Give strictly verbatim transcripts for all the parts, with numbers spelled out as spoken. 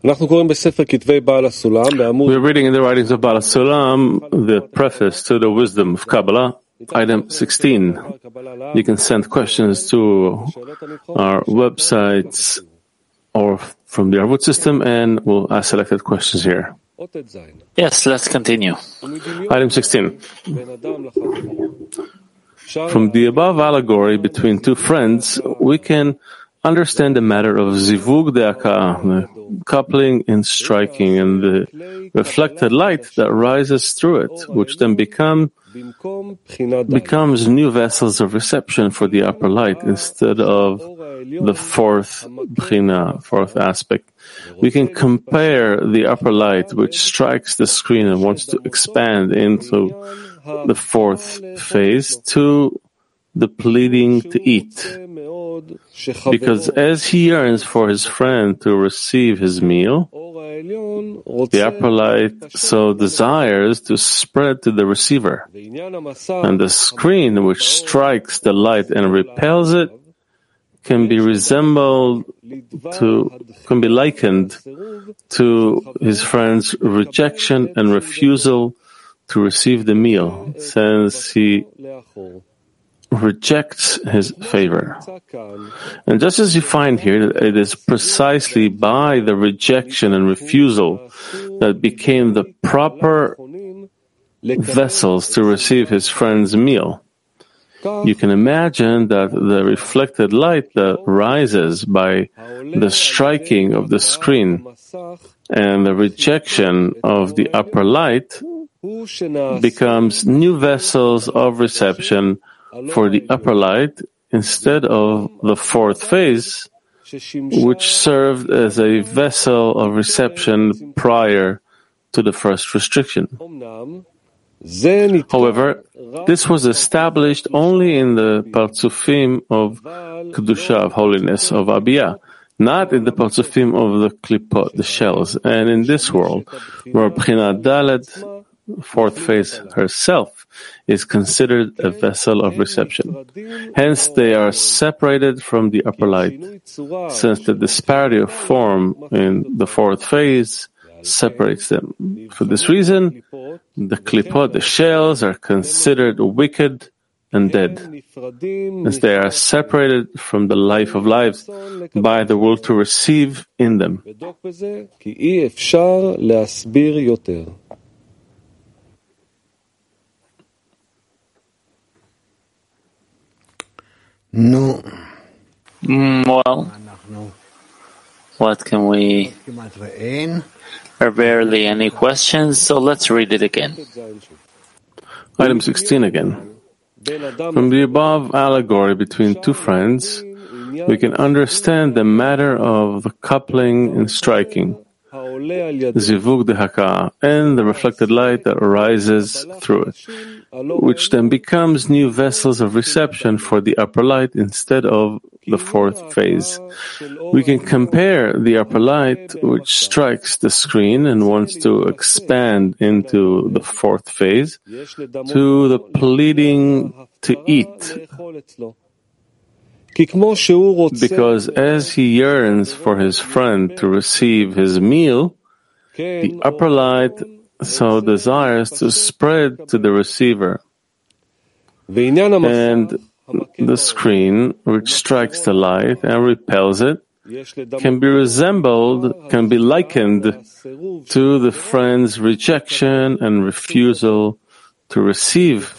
We are reading in the writings of Baal HaSulam, the preface to the Wisdom of Kabbalah, item sixteen. You can send questions to our websites or from the Arvut system, and we'll ask selected questions here. Yes, let's continue. Item sixteen. From the above allegory between two friends, we can understand the matter of zivug de'aka'ah, the coupling and striking, and the reflected light that rises through it, which then become becomes new vessels of reception for the upper light instead of the fourth bchina, fourth aspect. We can compare the upper light, which strikes the screen and wants to expand into the fourth phase, to the pleading to eat. Because as he yearns for his friend to receive his meal, the upper light so desires to spread to the receiver. And the screen which strikes the light and repels it can be resembled to, can be likened to his friend's rejection and refusal to receive the meal, since he rejects his favor. And just as you find here that it is precisely by the rejection and refusal that became the proper vessels to receive his friend's meal, you can imagine that the reflected light that rises by the striking of the screen and the rejection of the upper light becomes new vessels of reception for the upper light instead of the fourth phase, which served as a vessel of reception prior to the first restriction. However, this was established only in the Partsufim of Kedusha, of holiness, of Abiyah, not in the Partsufim of the Klipot, the shells, and in this world, where Bchina Dalet, fourth phase herself, is considered a vessel of reception. Hence, they are separated from the upper light, since the disparity of form in the fourth phase separates them. For this reason, the klipot, the shells, are considered wicked and dead, as they are separated from the life of lives by the will to receive in them. No. Mm, well, what can we? There are barely any questions, so let's read it again. Item sixteen again. From the above allegory between two friends, we can understand the matter of the coupling and striking, zivug de'aka'ah, and the reflected light that arises through it, which then becomes new vessels of reception for the upper light instead of the fourth phase. We can compare the upper light, which strikes the screen and wants to expand into the fourth phase, to the pleading to eat. Because as he yearns for his friend to receive his meal, the upper light so desires to spread to the receiver. And the screen, which strikes the light and repels it, can be resembled, can be likened to the friend's rejection and refusal to receive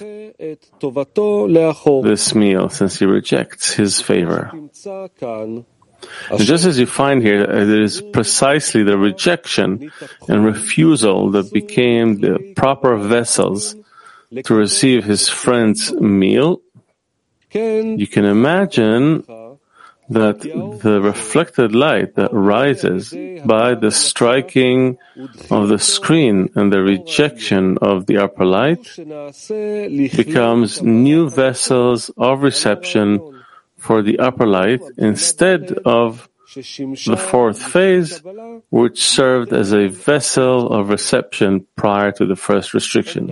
this meal, since he rejects his favor. And just as you find here, it is precisely the rejection and refusal that became the proper vessels to receive his friend's meal. You can imagine that the reflected light that rises by the striking of the screen and the rejection of the upper light becomes new vessels of reception for the upper light instead of the fourth phase, which served as a vessel of reception prior to the first restriction.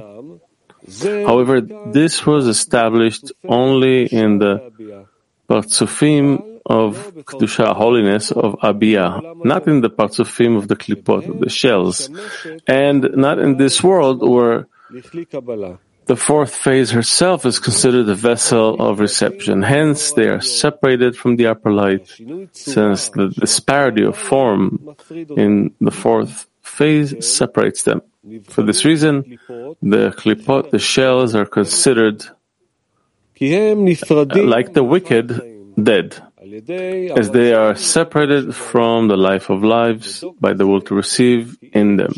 However, this was established only in the Partsufim of Kedusha, holiness of Abiyah, not in the Partsufim of the Klipot, of the shells, and not in this world where the fourth phase herself is considered a vessel of reception. Hence, they are separated from the upper light, since the disparity of form in the fourth phase separates them. For this reason, the Klipot, the shells, are considered like the wicked, dead, as they are separated from the life of lives by the will to receive in them.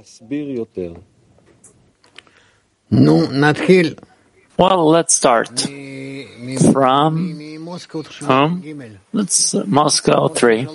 Well, let's start from, from let's, uh, Moscow three.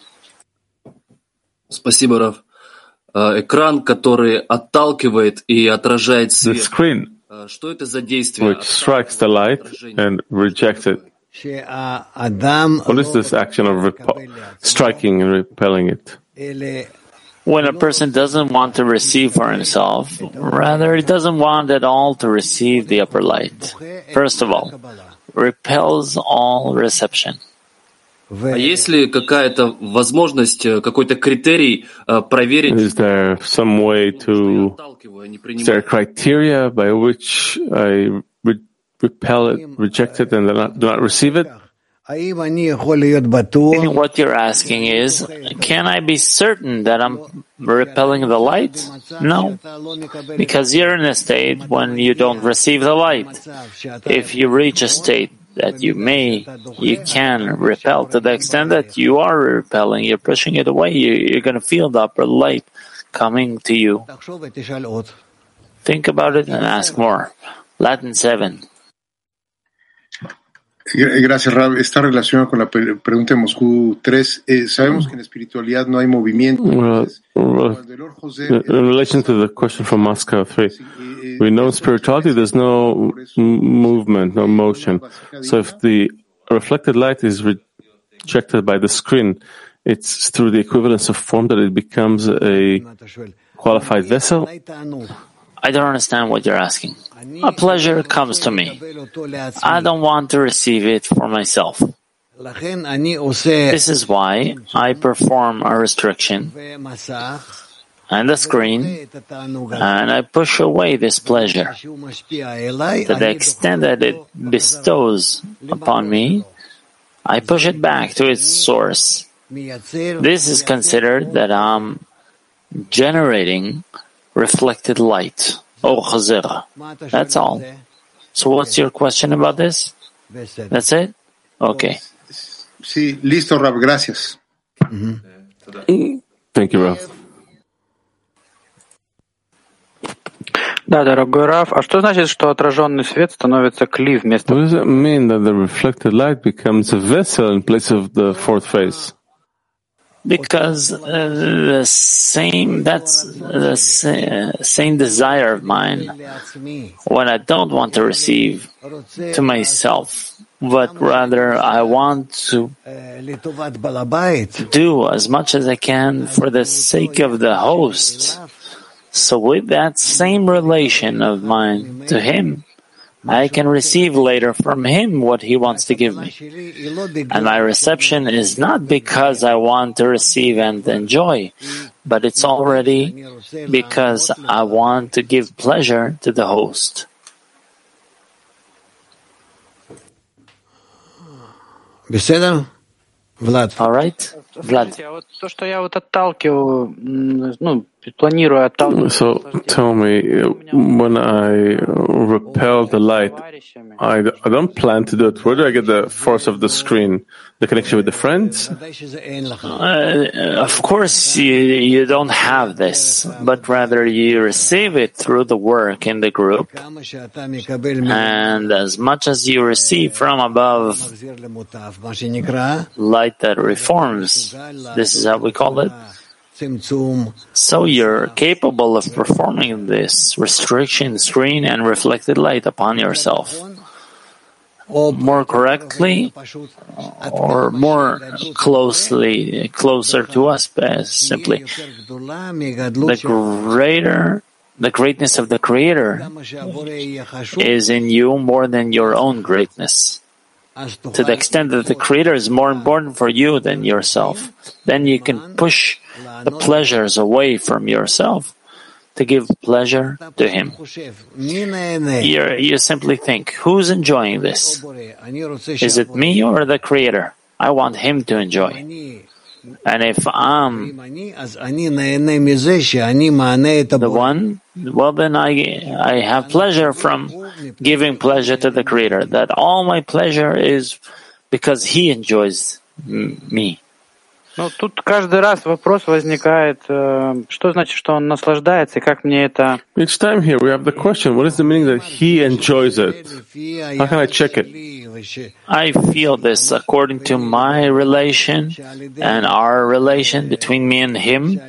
Спасибо, Рав. Экран, который отталкивает и отражает свет. The screen, Что это за действие? which strikes the light and rejects it. What is this action of repo- striking and repelling it? When a person doesn't want to receive for himself, rather he doesn't want at all to receive the upper light. First of all, repels all reception. А есть ли какая-то возможность, какой-то критерий проверить? Is there some way to, is there a criteria by which I re- repel it, reject it, and do not, do not receive it? I think what you're asking is, can I be certain that I'm repelling the light? No, because you're in a state when you don't receive the light. If you reach a state that you may, you can repel to the extent that you are repelling, you're pushing it away, you're going to feel the upper light coming to you. Think about it and ask more. Latin seven. Gracias, Rab. Está relacionado con la pregunta de Moscú tres. Eh, sabemos que en la espiritualidad no hay movimiento. Well, well, in relation to the question from Moscow three, we know in spirituality there's no m- movement, no motion. So if the reflected light is rejected by the screen, it's through the equivalence of form that it becomes a qualified vessel. I don't understand what you're asking. A pleasure comes to me. I don't want to receive it for myself. This is why I perform a restriction and a screen, and I push away this pleasure. To the extent that it bestows upon me, I push it back to its source. This is considered that I'm generating reflected light. Oh, Chazera. That's all. So what's your question about this? That's it? Okay. Sí, listo, Rab. Gracias. Mm-hmm. Thank you, Rav. Да, дорогой Рав, а что значит, что отраженный свет становится кли вместо... What does it mean that the reflected light becomes a vessel in place of the fourth phase? Because uh, the same, that's the sa- same desire of mine when I don't want to receive to myself, but rather I want to do as much as I can for the sake of the host. So with that same relation of mine to him, I can receive later from him what he wants to give me. And my reception is not because I want to receive and enjoy, but it's already because I want to give pleasure to the host. Vlad. All right, Vlad. То, что я вот отталкиваю, ну, планирую отталкивать. So tell me, when I repel the light, I, I don't plan to do it. Where do I get the force of the screen? The connection with the friends? Uh, of course, you, you don't have this, but rather you receive it through the work in the group. And as much as you receive from above, light that reforms, this is how we call it. So you're capable of performing this restriction, screen, and reflected light upon yourself. More correctly, or more closely, closer to us, simply. The greater, the greatness of the Creator is in you more than your own greatness. to the extent that the Creator is more important for you than yourself, then you can push the pleasures away from yourself to give pleasure to Him. You're, you simply think, who's enjoying this? Is it me or the Creator? I want Him to enjoy. And if I'm the one, well then I, I have pleasure from giving pleasure to the Creator. That all my pleasure is because He enjoys me. Ну, тут каждый раз вопрос возникает, что значит, что он наслаждается, и как мне это... Each time here we have the question, what is the meaning that he enjoys it? How can I check it? I feel this according to my relation and our relation between me and him.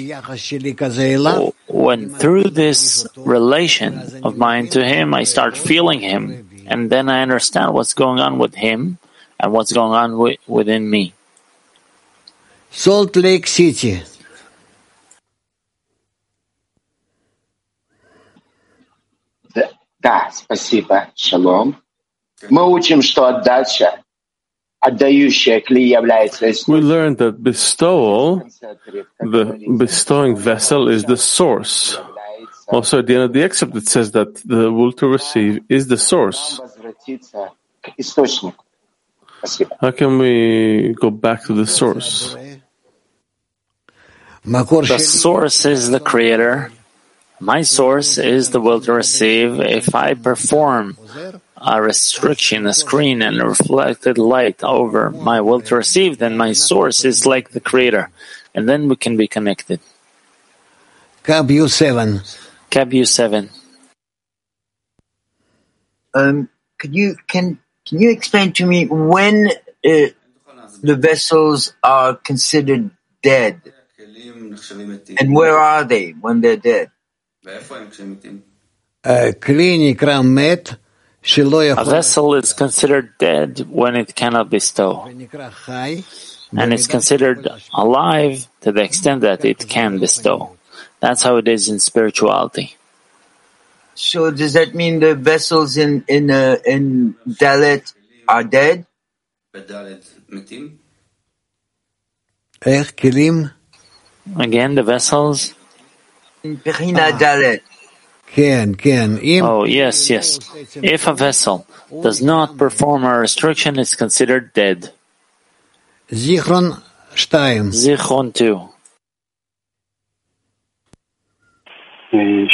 When through this relation of mine to him, I start feeling him, and then I understand what's going on with him and what's going on wi- within me. Salt Lake City. Да, спасибо. Шалом. Мы учим, что отдача, отдающая кли является... We learned that bestowal, the bestowing vessel, is the source. Also, at the end of the excerpt, it says that the will to receive is the source. How can we go back to the source? The source is the Creator. My source is the will to receive. If I perform a restriction, a screen, and a reflected light over my will to receive, then my source is like the Creator. And then we can be connected. Cab U seven. Cab U seven. Um, could you, can, can you explain to me when uh, the vessels are considered dead? And where are they when they're dead? A vessel is considered dead when it cannot bestow, and it's considered alive to the extent that it can bestow. That's how it is in spirituality. So does that mean the vessels in in uh, in Dalet are dead? Again, the vessels. Dalet. Oh, yes, yes. If a vessel does not perform a restriction, it's considered dead. Zichron two. Zichron two. Can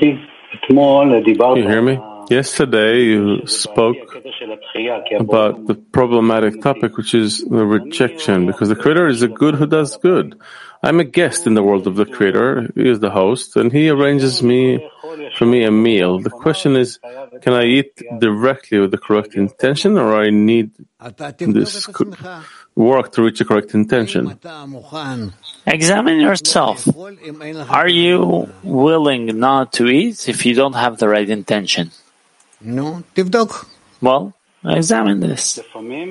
you hear me? Yesterday you spoke about the problematic topic, which is the rejection, because the Creator is a good who does good. I'm a guest in the world of the Creator. He is the host, and He arranges me for me a meal. The question is, can I eat directly with the correct intention, or I need this work to reach the correct intention? Examine yourself. Are you willing not to eat if you don't have the right intention? No, tibdok. Well, examine this.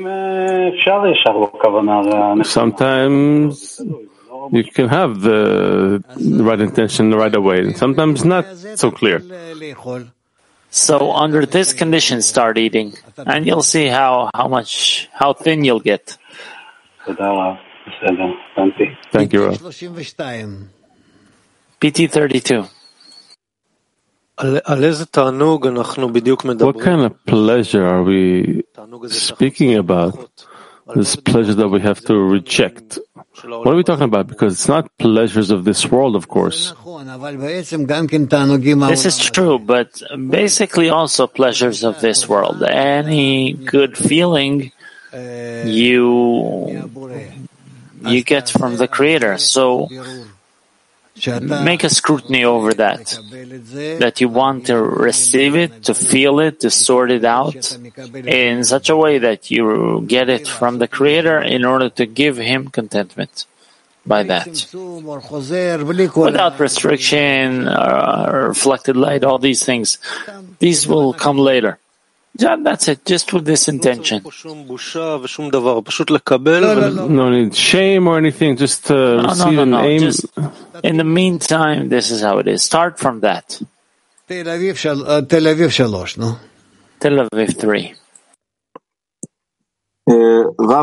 Sometimes you can have the right intention right away, and sometimes not so clear. So under this condition, start eating, and you'll see how, how much, how thin you'll get. Thank you, Rav. P T thirty-two. What kind of pleasure are we speaking about? This pleasure that we have to reject. What are we talking about? Because it's not pleasures of this world, of course. This is true, but basically also pleasures of this world. Any good feeling you you get from the Creator. So make a scrutiny over that, that you want to receive it, to feel it, to sort it out in such a way that you get it from the Creator in order to give Him contentment by that. Without restriction, uh, reflected light, all these things, these will come later. That's it, just with this intention. No need shame or anything, just uh, no, receive no, no, an no. aim. Just, in the meantime, this is how it is. Start from that. Tel Aviv three. Tel Aviv three. Uh, how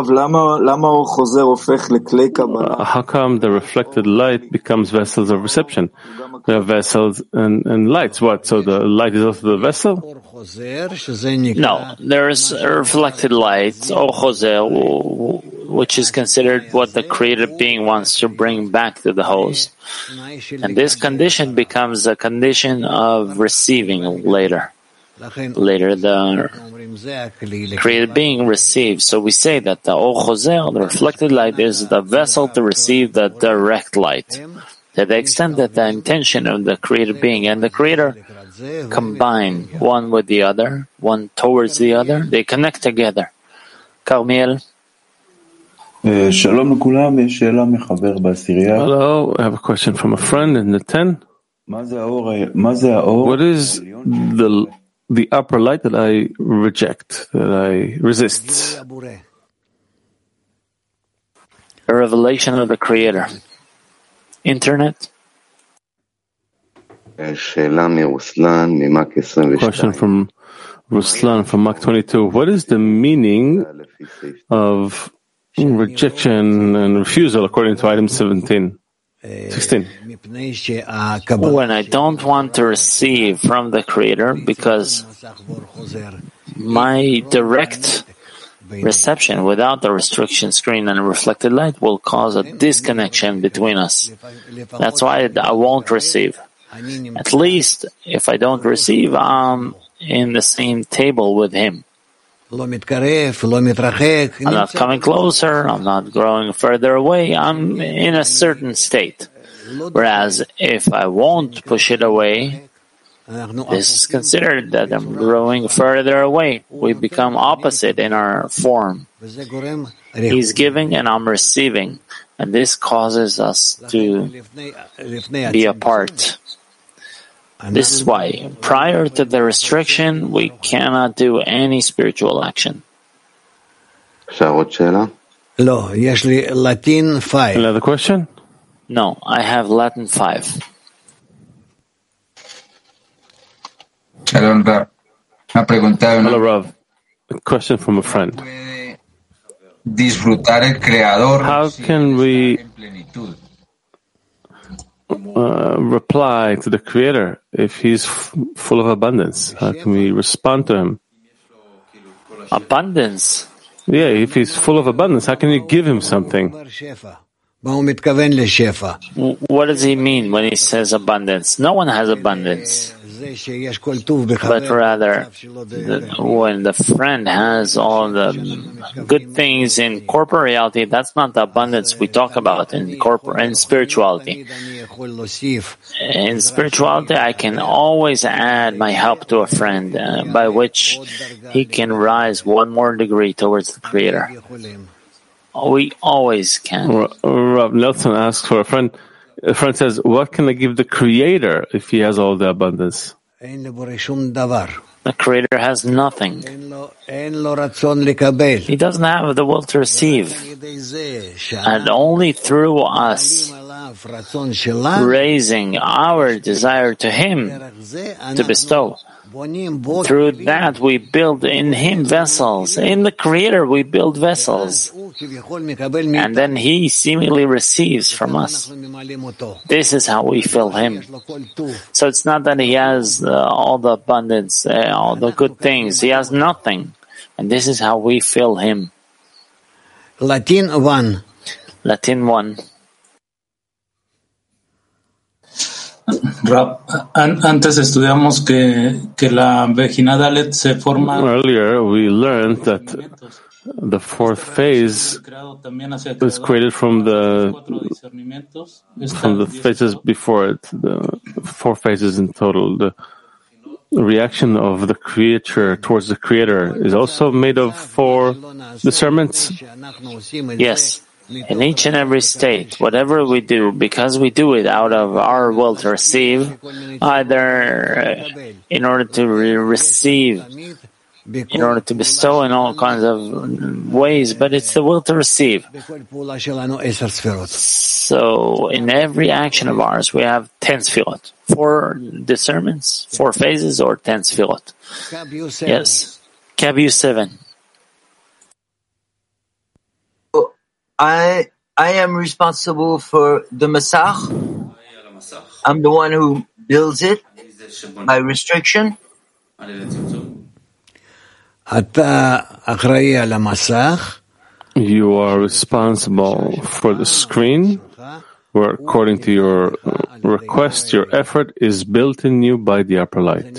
come the reflected light becomes vessels of reception? There are vessels and, and lights. What? So the light is also the vessel? No, there is a reflected light, or choser, which is considered what the created being wants to bring back to the host. And this condition becomes a condition of receiving later. Later, the created being receives. So we say that the Or Choser, the reflected light, is the vessel to receive the direct light. To the extent that the intention of the created being and the creator combine one with the other, one towards the other, they connect together. Carmiel. Hello, I have a question from a friend in the ten. What is the the upper light that I reject, that I resist? A revelation of the Creator. Internet. Question from Ruslan from Mach twenty-two. What is the meaning of rejection and refusal according to item seventeen? sixteen. When I don't want to receive from the Creator because my direct reception without the restriction screen and reflected light will cause a disconnection between us. That's why I won't receive. At least if I don't receive, I'm in the same table with Him. I'm not coming closer, I'm not growing further away, I'm in a certain state. Whereas if I won't push it away, this is considered that I'm growing further away. We become opposite in our form. He's giving and I'm receiving, and this causes us to be apart. This is why, prior to the restriction, we cannot do any spiritual action. Another question? No, I have Latin five. Hello, Rav. A question from a friend. How can we uh, reply to the Creator if He's f- full of abundance? How can we respond to Him? Abundance? Yeah, if He's full of abundance, how can you give Him something? What does he mean when he says abundance? No one has abundance. But rather, the, when the friend has all the good things in corporeality, that's not the abundance we talk about in corpor- in spirituality. In spirituality, I can always add my help to a friend, uh, by which he can rise one more degree towards the Creator. We always can. Rav Nelson asks for a friend. A friend says, what can I give the Creator if He has all the abundance? The Creator has nothing. He doesn't have the will to receive. And only through us raising our desire to Him to bestow, through that we build in Him vessels. In the Creator we build vessels. And then He seemingly receives from us. This is how we fill Him. So it's not that He has uh, all the abundance, uh, all the good things. He has nothing. And this is how we fill Him. Latin one. Latin one. Antes estudiamos que, que la Vejina Dalet se forma. Earlier, we learned that the fourth phase was created from the from the phases before it. The four phases in total. The reaction of the creature towards the Creator is also made of four discernments. Yes. In each and every state, whatever we do, because we do it out of our will to receive, either in order to re- receive, in order to bestow in all kinds of ways, but it's the will to receive. So in every action of ours, we have ten sfirot, four discernments, four phases, or ten sfirot. Yes. Kav U seven. I I am responsible for the Masach. I'm the one who builds it by restriction. You are responsible for the screen, where according to your request, your effort is built in you by the upper light.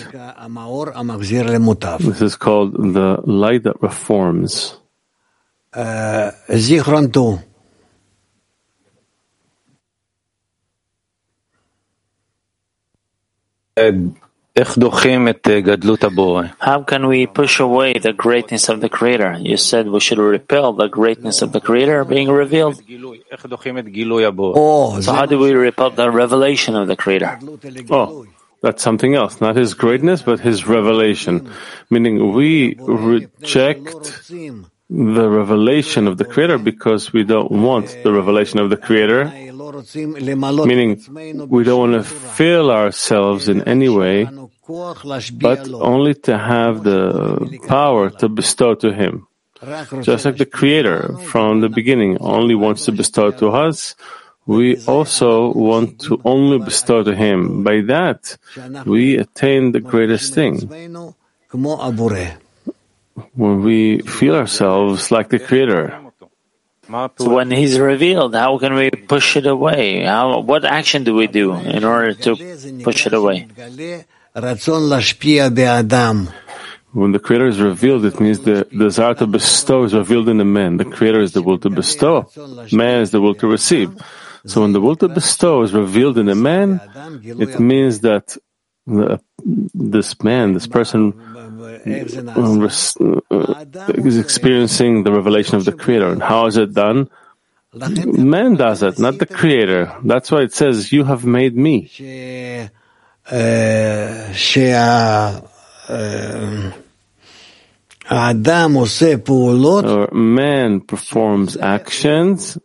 This is called the light that reforms. Zichron tu. How can we push away the greatness of the Creator? You said we should repel the greatness of the Creator being revealed. So how do we repel the revelation of the Creator? Oh, that's something else. Not His greatness, but His revelation. Meaning we reject the revelation of the Creator because we don't want the revelation of the Creator. Meaning we don't want to fill ourselves in any way, but only to have the power to bestow to Him. Just like the Creator from the beginning only wants to bestow to us, we also want to only bestow to Him. By that, we attain the greatest thing. When we feel ourselves like the Creator. So when He's revealed, how can we push it away? How, what action do we do in order to push it away? When the Creator is revealed, it means the desire to bestow is revealed in the man. The Creator is the will to bestow. Man is the will to receive. So when the will to bestow is revealed in the man, it means that the, this man, this person, is experiencing the revelation of the Creator. And how is it done? Man does it, not the Creator. That's why it says, "You have made me." Or man performs actions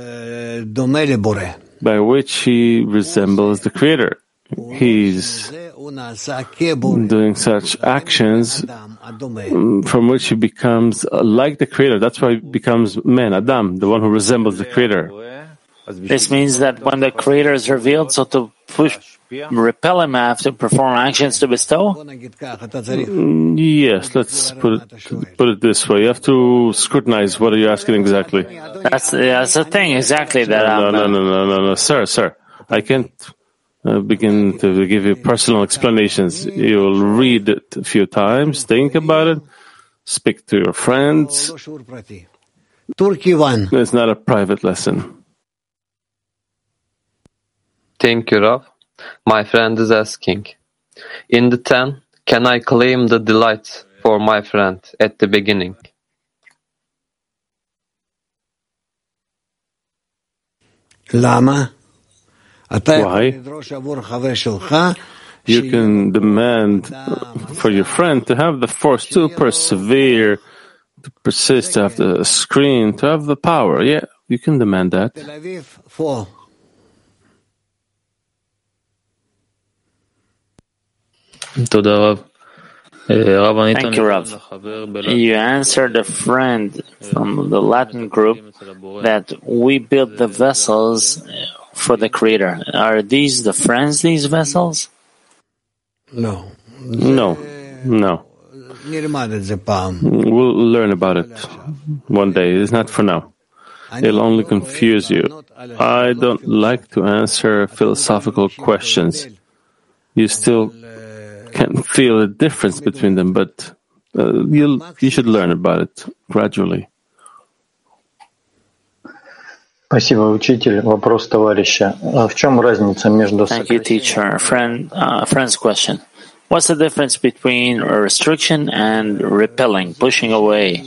by which he resembles the Creator. He's doing such actions from which he becomes like the Creator. That's why he becomes man, Adam, the one who resembles the Creator. This means that when the Creator is revealed, so to push, repel Him, I have to perform actions to bestow? Yes, let's put it put it this way. You have to scrutinize. What are you asking exactly? That's that's the thing exactly that no, I'm. No, no, no, no, no, sir, sir. I can't uh, begin to give you personal explanations. You'll read it a few times, think about it, speak to your friends. It's not a private lesson. Thank you, Rav. My friend is asking, in the ten, can I claim the delight for my friend at the beginning? Why? You can demand for your friend to have the force to persevere, to persist, to have the screen, to have the power. Yeah, you can demand that. Thank you, Rav. You answered a friend from the Latin group that we build the vessels for the Creator. Are these the friends, these vessels? No. No. No. We'll learn about it one day. It's not for now. It'll only confuse you. I don't like to answer philosophical questions. You still can feel a difference between them, but uh, you'll, you should learn about it gradually. Спасибо, учитель. Вопрос товарища. В чем разница между... Thank you, teacher. Friend, uh, friend's question. What's the difference between a restriction and repelling, pushing away?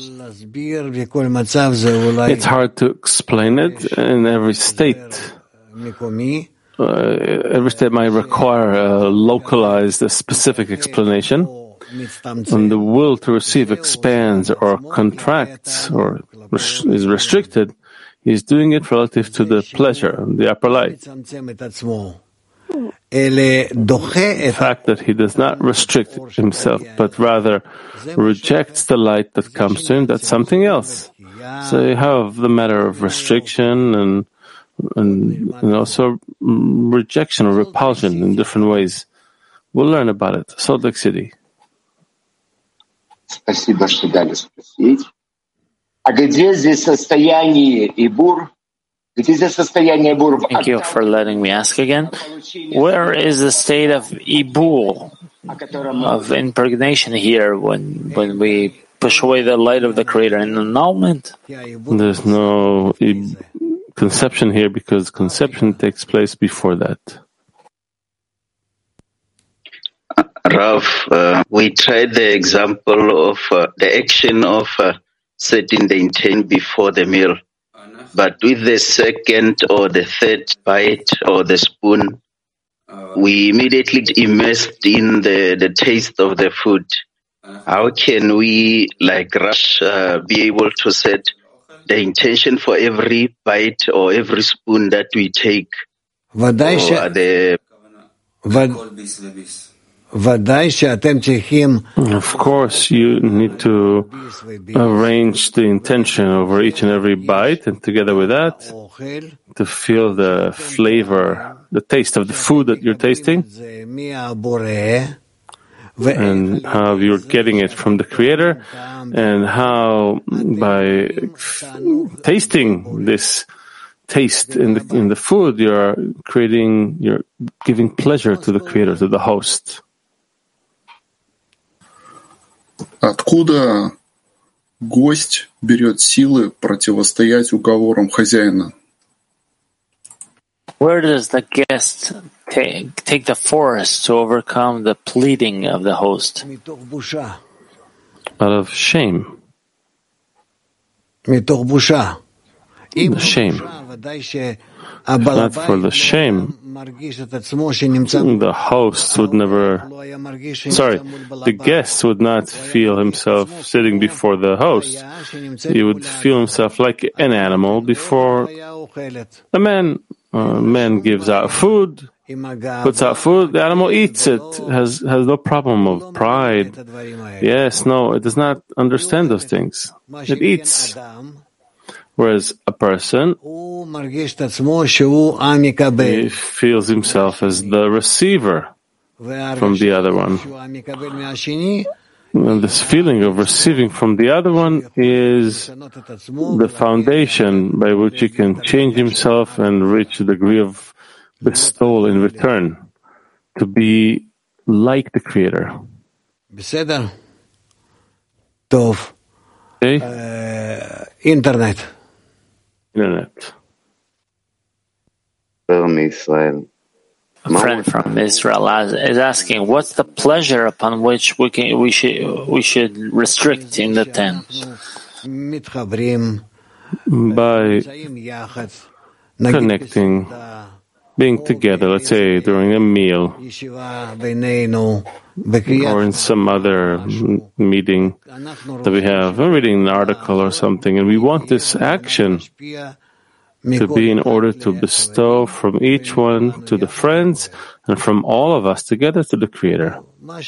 It's hard to explain it in every state. Uh, every state might require a localized, a specific explanation. When the will to receive expands or contracts or res- is restricted, he's doing it relative to the pleasure, the upper light. The fact that he does not restrict himself, but rather rejects the light that comes to him, that's something else. So you have the matter of restriction and and, and also rejection or repulsion in different ways. We'll learn about it. Salt Lake City. Спасибо, что дали спросить. А где здесь состояние Ибур? Где здесь состояние Ибур? Thank you for letting me ask again. Where is the state of Ibur, of impregnation here when when we push away the light of the Creator? In annulment? There's no conception here because conception takes place before that. Rav, uh, we tried the example of uh, the action of uh, setting the intent before the meal. But with the second or the third bite or the spoon, we immediately immersed in the, the taste of the food. How can we, like Rush, uh, be able to set the intention for every bite or every spoon that we take? Or the Of course, you need to arrange the intention over each and every bite, and together with that, to feel the flavor, the taste of the food that you're tasting, and how you're getting it from the Creator, and how by tasting this taste in the in the food, you're creating, you're giving pleasure to the Creator, to the host. Откуда гость берет силы противостоять уговорам хозяина? Where does the guest take, take the force to overcome the pleading of the host? Out of shame. The shame. If not for the shame, the host would never, sorry, the guest would not feel himself sitting before the host. He would feel himself like an animal before a man. A man gives out food, puts out food, the animal eats it, has has no problem of pride. Yes, no, it does not understand those things. It eats. Whereas a person, he feels himself as the receiver from the other one. And this feeling of receiving from the other one is the foundation by which he can change himself and reach a degree of bestowal in return, to be like the Creator. Okay? Uh, internet. Internet. A friend from Israel is asking, what's the pleasure upon which we can we should we should restrict in the ten? By connecting, being together, let's say during a meal, or in some other meeting that we have, or reading an article or something, and we want this action to be in order to bestow from each one to the friends and from all of us together to the Creator.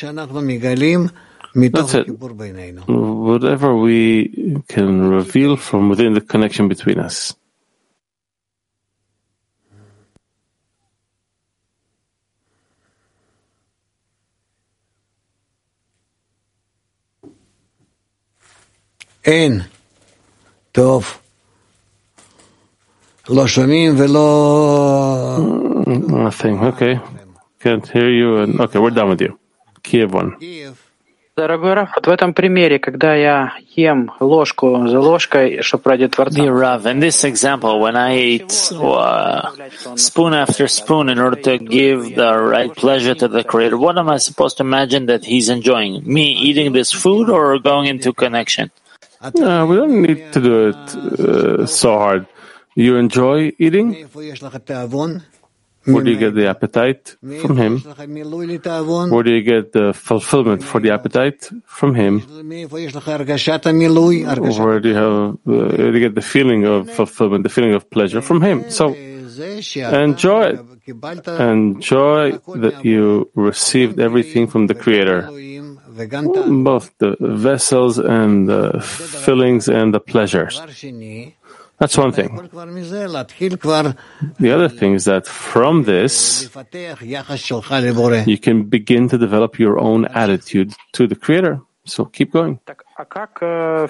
That's it. Whatever we can reveal from within the connection between us. אין. טוב. לא שומעים ולא... Nothing. Okay. Can't hear you. And okay, we're done with you. Kiev one. Дорогой Раф, вот в этом примере, когда я ем ложку за ложкой, чтобы ради Творца. Dear Rav, in this example, when I eat uh, spoon after spoon in order to give the right pleasure to the Creator, what am I supposed to imagine that He's enjoying? Me eating this food or going into connection? No, we don't need to do it uh, so hard. You enjoy eating? Where do you get the appetite? From Him. Where do you get the fulfillment for the appetite? From Him. Where do you have, uh, where do you get the feeling of fulfillment, the feeling of pleasure? From Him. So enjoy it. Enjoy that you received everything from the Creator. both the vessels and the fillings and the pleasures. That's one thing. The other thing is that from this, you can begin to develop your own attitude to the Creator. So keep going. How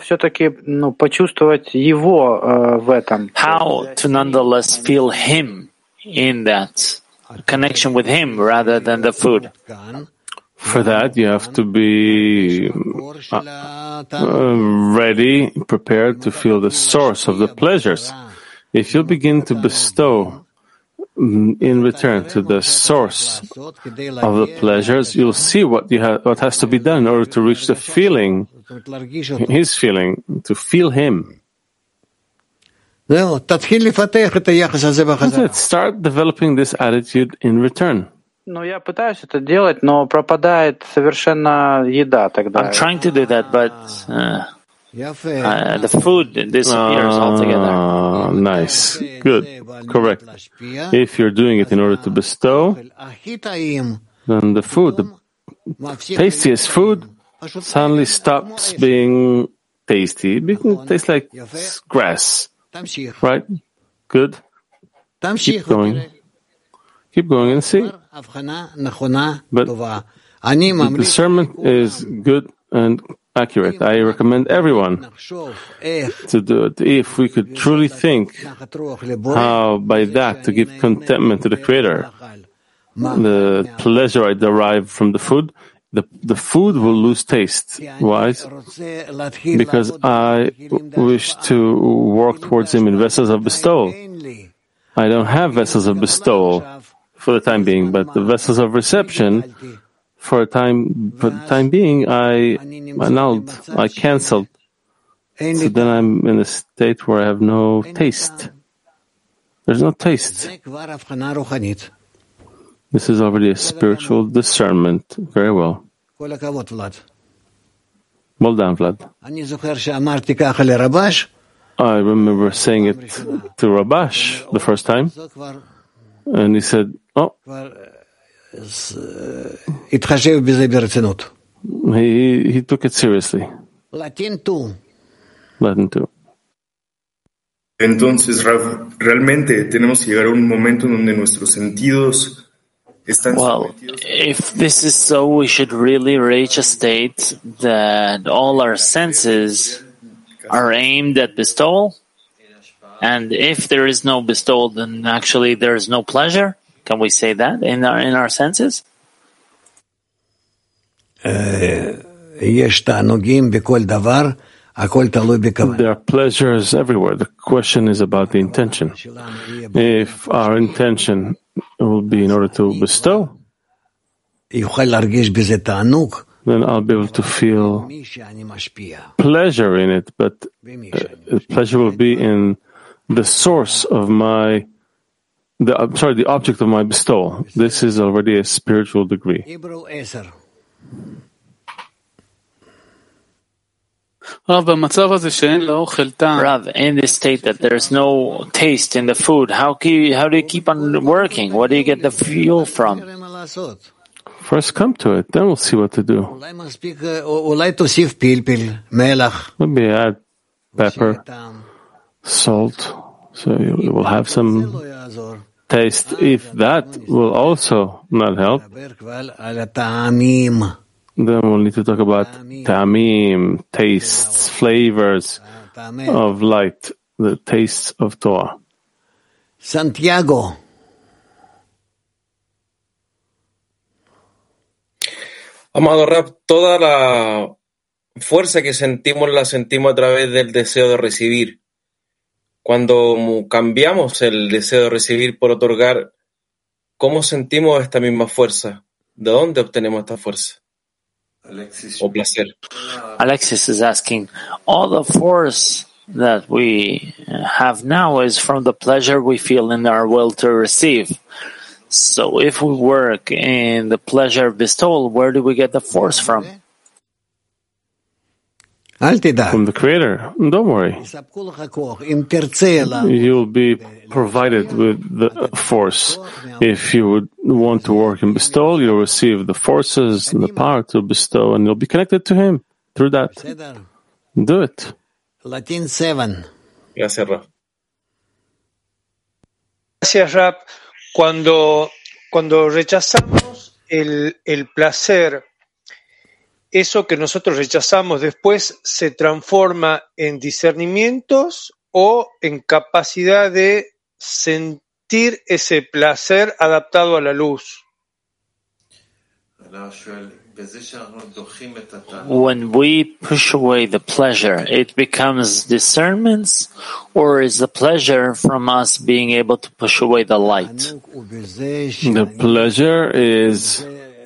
to nonetheless feel Him in that connection with Him rather than the food? For that, you have to be uh, uh, ready, prepared to feel the source of the pleasures. If you begin to bestow in return to the source of the pleasures, you'll see what you have, what has to be done in order to reach the feeling, His feeling, to feel Him. That's it. Start developing this attitude in return. Ну, я пытаюсь это делать, но пропадает совершенно еда тогда. I'm trying to do that, but uh, uh, the food disappears uh, altogether. Nice. Good. Correct. If you're doing it in order to bestow, then the food, the tastiest food, suddenly stops being tasty. It becomes, tastes like grass. Right? Good. Keep going. Keep going and see. But the discernment is good and accurate. I recommend everyone to do it. If we could truly think how by that to give contentment to the Creator, the pleasure I derive from the food, the, the food will lose taste. Why? Because I wish to work towards Him in vessels of bestowal. I don't have vessels of bestowal for the time being, but the vessels of reception, for a time, for the time being, I annulled, I cancelled. So then I'm in a state where I have no taste. There's no taste. This is already a spiritual discernment. Very well. Well done, Vlad. I remember saying it to Rabash the first time, and he said, "Oh, he he took it seriously." Latin too. Latin too. Entonces, Rav, realmente tenemos que llegar a un momento en donde nuestros sentidos están. Well, if this is so, we should really reach a state that all our senses are aimed at bestowal, and if there is no bestowal, then actually there is no pleasure. Can we say that in our in our senses? There are pleasures everywhere. The question is about the intention. If our intention will be in order to bestow, then I'll be able to feel pleasure in it, but uh, pleasure will be in the source of my, the, I'm sorry, the object of my bestowal. This is already a spiritual degree. Rav, in this state that there's no taste in the food, how can you, how do you keep on working? Where do you get the fuel from? First come to it, then we'll see what to do. Maybe add pepper, salt, so you, you will have some taste. If that will also not help, then we'll need to talk about ta'amim, tastes, flavors of light, the tastes of Torah. Santiago. Amado Rab, toda la fuerza que sentimos la sentimos a través del deseo de recibir. Cuando cambiamos el deseo de recibir por otorgar, ¿cómo sentimos esta misma fuerza? ¿De dónde obtenemos esta fuerza? O placer. Alexis is asking, all the force that we have now is from the pleasure we feel in our will to receive. So if we work in the pleasure of bestowal, where do we get the force from? from the Creator. Don't worry. You'll be provided with the force. If you would want to work in bestowal, you'll receive the forces and the power to bestow, and you'll be connected to Him through that. Do it. Latin seven. Gracias, Raf. Gracias, Rap. Cuando, cuando rechazamos el, el placer, eso que nosotros rechazamos después se transforma en discernimientos o en capacidad de sentir ese placer adaptado a la luz. When we push away the pleasure, it becomes discernments, or is the pleasure from us being able to push away the light? The pleasure is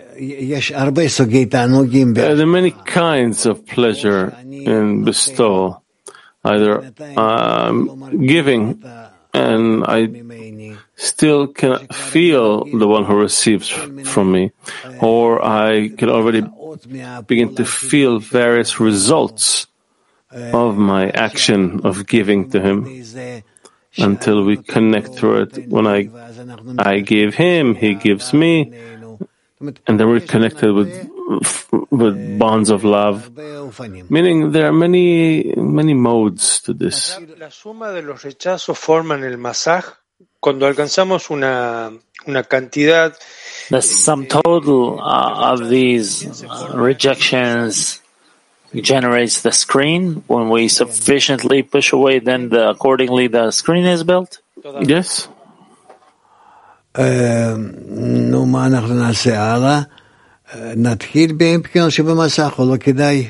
there are many kinds of pleasure in bestowal, either um, giving, and I still cannot feel the one who receives from me, or I can already begin to feel various results of my action of giving to him until we connect through it. When I I give him, he gives me, and then we're connected with with bonds of love. Meaning there are many many modes to this. La suma de los rechazos forman el masaj. Cuando alcanzamos una una cantidad. The sum total uh, of these uh, rejections generates the screen. When we sufficiently push away, then the, accordingly the screen is built. Yes. נו, מה אנחנו נעשה הלאה? נתחיל בבחינות שבמסך או לא כדאי?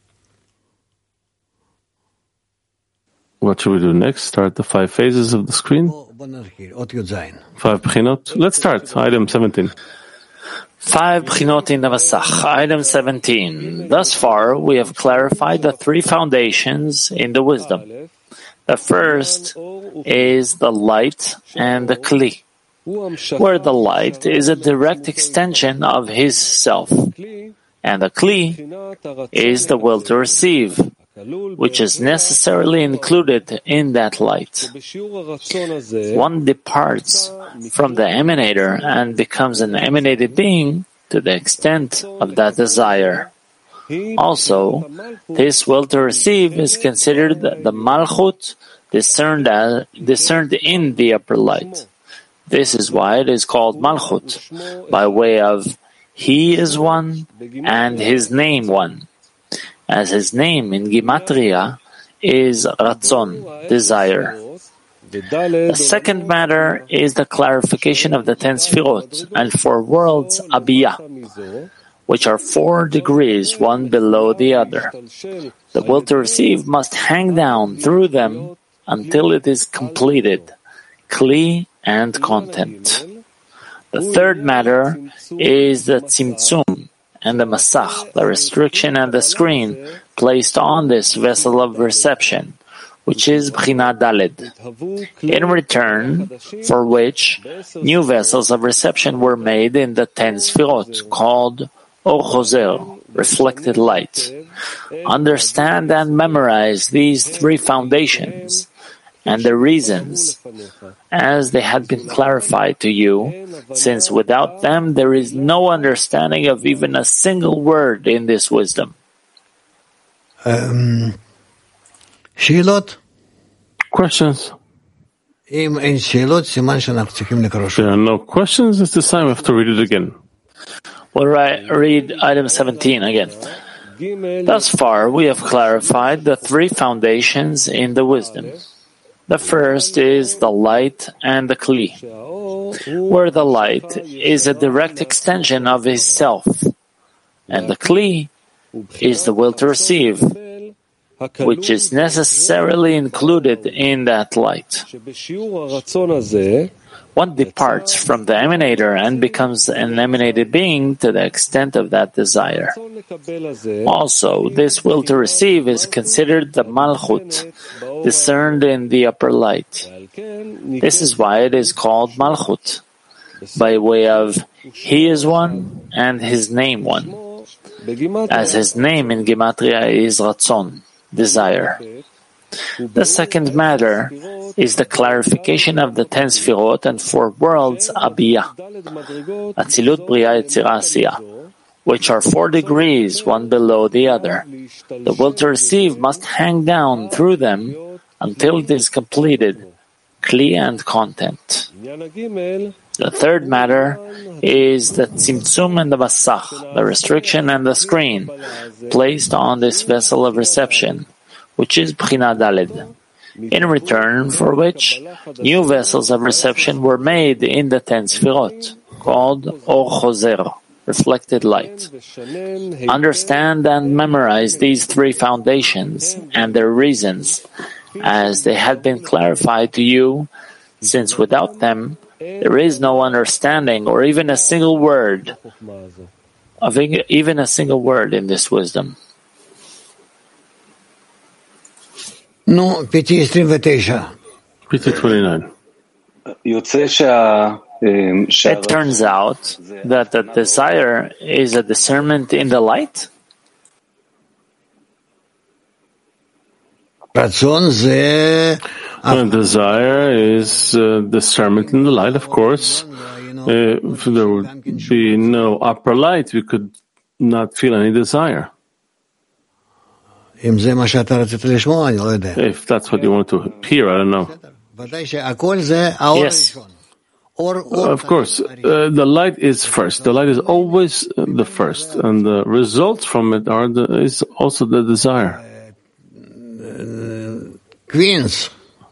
What should we do next? Start the five phases of the screen? Five bchinot. Let's start. Item seventeen. Five bchinot in the Masach. Item seventeen. Thus far, we have clarified the three foundations in the wisdom. The first is the light and the kli, where the light is a direct extension of his self, and the kli is the will to receive, which is necessarily included in that light. One departs from the emanator and becomes an emanated being to the extent of that desire. Also, this will to receive is considered the malchut discerned, as, discerned in the upper light. This is why it is called malchut, by way of he is one and his name one, as his name in Gematria is Ratzon, desire. The second matter is the clarification of the ten Sfirot and four worlds, Abiyah, which are four degrees, one below the other. The will to receive must hang down through them until it is completed, Kli and content. The third matter is the Tzimtzum and the Masach, the restriction and the screen placed on this vessel of reception, which is Bchina Daled, in return for which new vessels of reception were made in the ten Sfirot, called Or Choser, reflected light. Understand and memorize these three foundations and the reasons, as they had been clarified to you, since without them there is no understanding of even a single word in this wisdom. Um, Shilot? Questions? If there are no questions, it's the time we have to read it again. We'll read item seventeen again. Thus far, we have clarified the three foundations in the wisdom. The first is the light and the kli, where the light is a direct extension of his self, and the kli is the will to receive, which is necessarily included in that light. One departs from the emanator and becomes an emanated being to the extent of that desire. Also, this will to receive is considered the malchut, discerned in the upper light. This is why it is called malchut, by way of he is one and his name one, as his name in Gematria is Ratzon. desire. The second matter is the clarification of the ten Sfirot and four worlds, Abiyah, Atzilut, Bria, Yetzirah, Asiyah, which are four degrees, one below the other. The will to receive must hang down through them until it is completed, Kli and content. The third matter is the Tzimtzum and the Masach, the restriction and the screen, placed on this vessel of reception, which is Bchina Daled, in return for which new vessels of reception were made in the ten Sfirot, called Or Choser, reflected light. Understand and memorize these three foundations and their reasons, as they had been clarified to you, since without them there is no understanding or even a single word, of even a single word in this wisdom. No, P T twenty-nine. P T twenty-nine. It turns out that the desire is a discernment in the light? And desire is uh, discernment in the light, of course. Uh, if there would be no upper light, we could not feel any desire. If that's what you want to hear, I don't know. Yes. Of course, uh, the light is first. The light is always the first, and the results from it are the, is also the desire. Queens.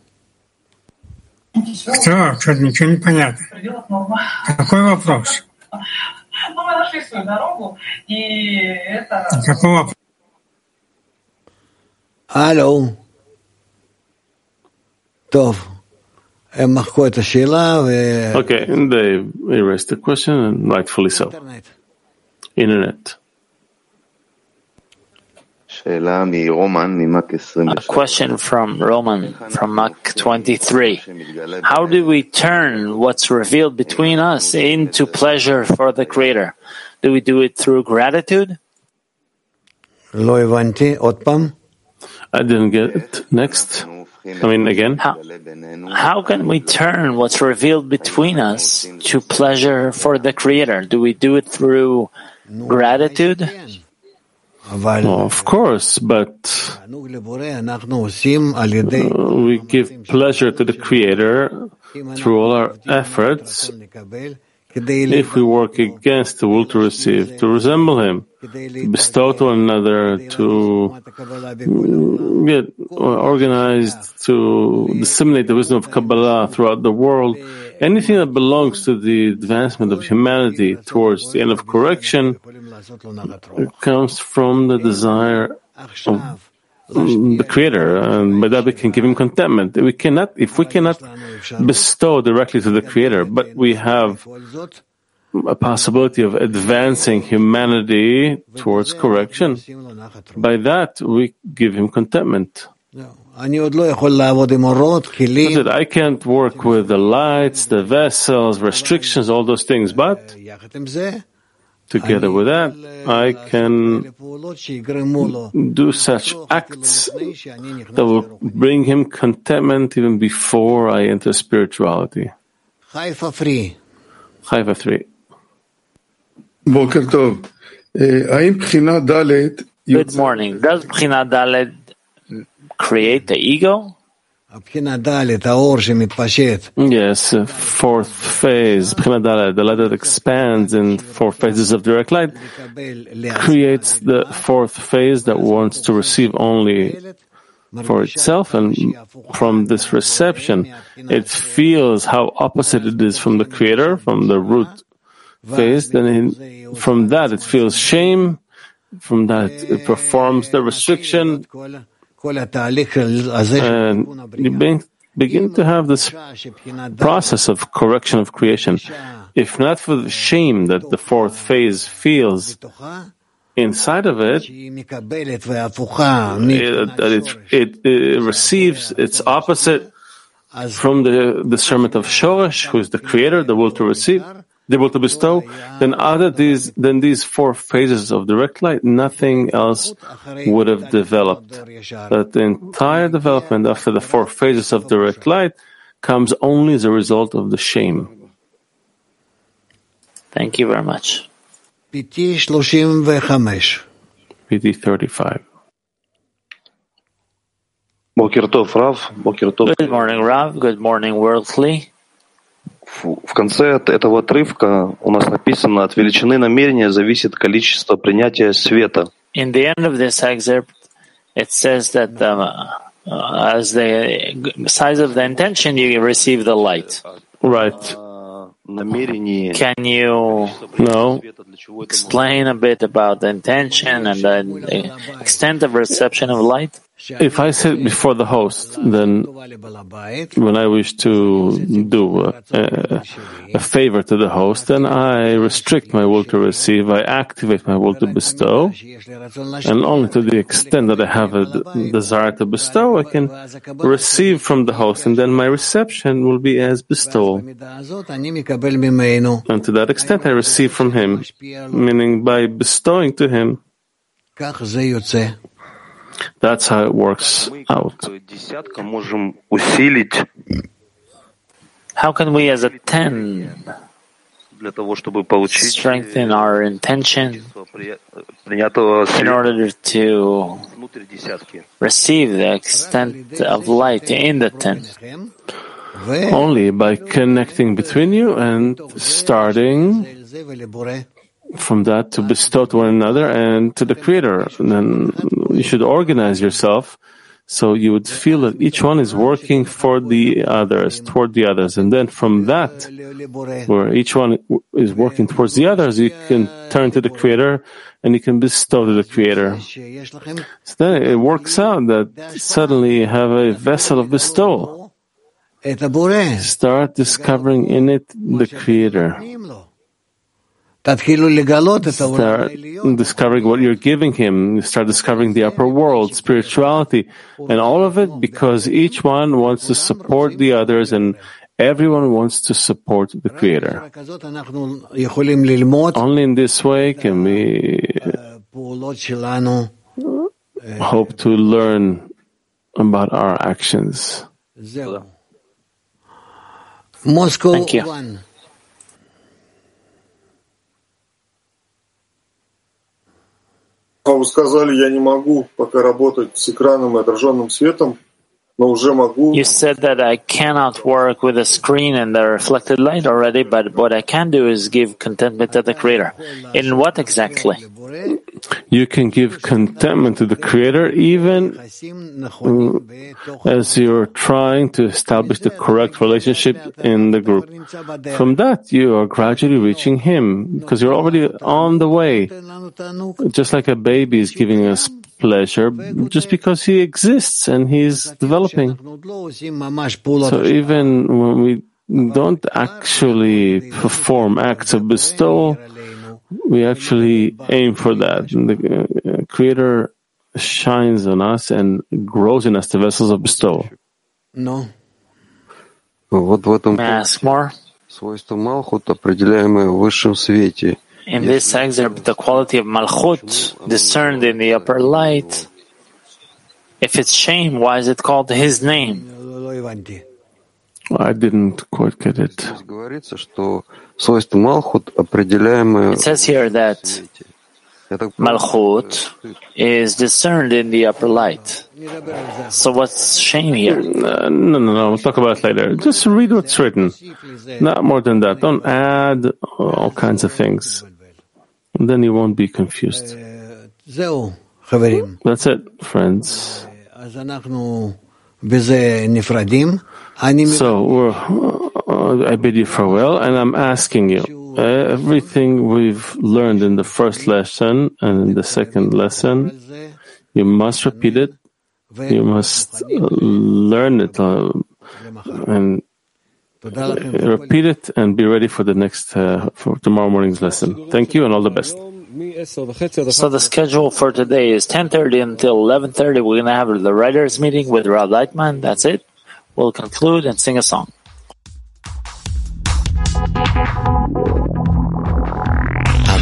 Что? Что-то ничего не понятно. Какой вопрос? Какой вопрос? Алло. טוב. הם מחקו את השאלה ו... Okay, and they erased the question, and rightfully so. Internet. A question from Roman, from Mach twenty-three. How do we turn what's revealed between us into pleasure for the Creator? Do we do it through gratitude? לא הבנתי, עוד פעם? I didn't get it. Next. I mean, again. How, how can we turn what's revealed between us to pleasure for the Creator? Do we do it through gratitude? Well, of course, but uh, we give pleasure to the Creator through all our efforts. If we work against the will to receive, to resemble Him, to bestow to one another, to get organized, to disseminate the wisdom of Kabbalah throughout the world, anything that belongs to the advancement of humanity towards the end of correction comes from the desire of the Creator, and by that we can give Him contentment. We cannot, if we cannot bestow directly to the Creator, but we have a possibility of advancing humanity towards correction, by that we give Him contentment. I can't work with the lights, the vessels, restrictions, all those things, but together with that, I can do such acts that will bring Him contentment even before I enter spirituality. Haifa three. Haifa three. Boker Tov. Good morning. Does Bchina Daled create the ego? Yes, fourth phase, Bchina Daled, the light that expands in four phases of direct light, creates the fourth phase that wants to receive only for itself, and from this reception, it feels how opposite it is from the Creator, from the root phase. Then in, from that it feels shame, from that it performs the restriction, and you begin to have this process of correction of creation. If not for the shame that the fourth phase feels inside of it, it, it, it, it receives its opposite from the discernment of Shoresh, who is the Creator, the will to receive, able to bestow, then other these than these four phases of direct light, nothing else would have developed. That the entire development after the four phases of direct light comes only as a result of the shame. Thank you very much. P T thirty-five. P T thirty-five. Good morning, Rav. Good morning, Worldly. В конце этого отрывка у нас написано: от величины намерения зависит количество принятия света. In the end of this excerpt, it says that um, uh, as the size of the intention, you receive the light. Right. Can you no. explain a bit about the intention and the extent of reception of light? If I sit before the host, then when I wish to do a, a, a favor to the host, then I restrict my will to receive, I activate my will to bestow, and only to the extent that I have a d- desire to bestow, I can receive from the host, and then my reception will be as bestowal. And to that extent I receive from him, meaning by bestowing to him. That's how it works out. How can we as a ten strengthen our intention in order to receive the extent of light in the ten? Only by connecting between you and starting from that to bestow to one another and to the Creator. And then you should organize yourself so you would feel that each one is working for the others, toward the others. And then from that, where each one is working towards the others, you can turn to the Creator and you can bestow to the Creator. So then it works out that suddenly you have a vessel of bestowal. Start discovering in it the Creator. Start discovering what you're giving him. You start discovering the upper world, spirituality, and all of it because each one wants to support the others and everyone wants to support the Creator. Only in this way can we hope to learn about our actions. Thank you. Вы сказали, я не могу пока работать с экраном и отраженным светом, но уже могу. You said that I cannot work with the screen and the reflected light already, but what I can do is give contentment to the Creator. In what exactly? You can give contentment to the Creator even as you're trying to establish the correct relationship in the group. From that, you are gradually reaching Him because you're already on the way. Just like a baby is giving us pleasure just because he exists and he's developing. So even when we don't actually perform acts of bestowal, we actually aim for that. And the Creator shines on us and grows in us the vessels of bestowal. No. May I ask more? In this excerpt, the quality of Malchut, discerned in the upper light, if it's shame, why is it called His name? I didn't quite get it. It says here that Malchut is discerned in the upper light. So what's shame here? Uh, no, no, no. We'll talk about it later. Just read what's written. Not more than that. Don't add all kinds of things. And then you won't be confused. That's it, friends. So we're, uh, I bid you farewell, and I'm asking you, uh, everything we've learned in the first lesson and in the second lesson, you must repeat it, you must uh, learn it, uh, and uh, repeat it, and be ready for the next, uh, for tomorrow morning's lesson. Thank you, and all the best. So the schedule for today is ten thirty until eleven thirty. We're going to have the writers' meeting with Rav Leitman. That's it. We'll conclude and sing a song.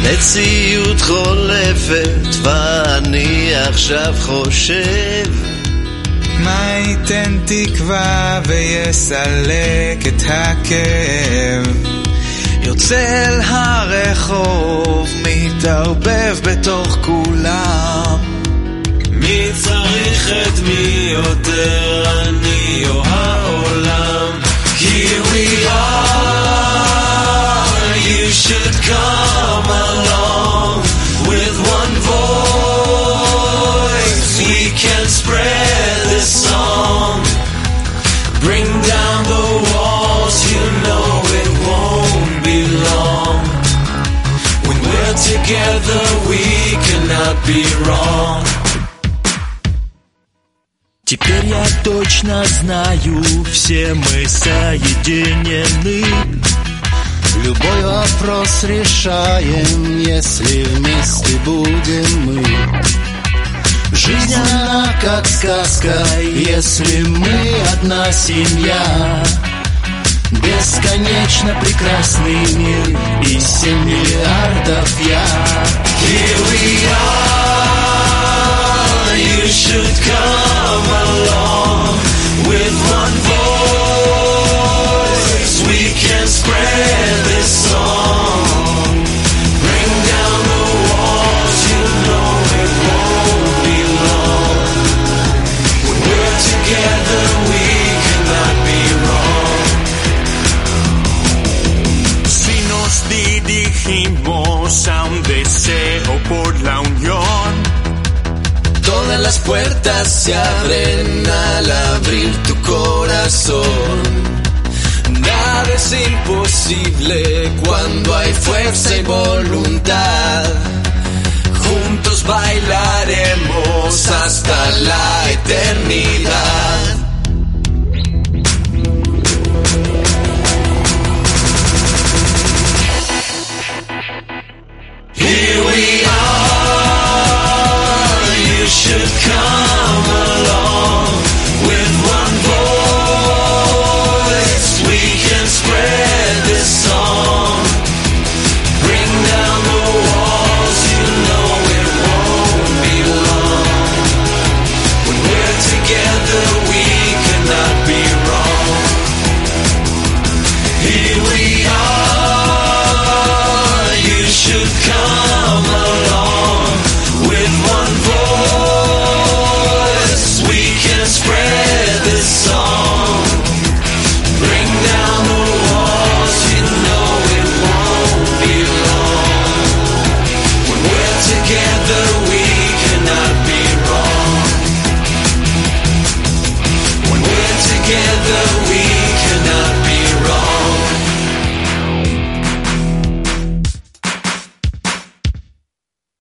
מציאות חולפת ואני עכשיו חושב מה ייתן תקווה ויסלק את הכאב יוצא אל הרחוב מתערבב בתוך כולם מי צריך את מי יותר אני או העולם Here we are You should come along With one voice We can spread this song Bring down the walls You know it won't be long When we're together We cannot be wrong Теперь я точно знаю, все мы соединены. Любой вопрос решаем, если вместе будем мы. Жизнь она как сказка, если мы одна семья. Бесконечно прекрасный мир и семь миллиардов я. Here we are, you should come along with one voice. We can spread this song. Bring down the walls, you know it won't be long. When we're together, we cannot be wrong. Si nos dirigimos a un deseo por la unión, todas las puertas se abren al abrir tu corazón. Nada es imposible cuando hay fuerza y voluntad. Juntos bailaremos hasta la eternidad.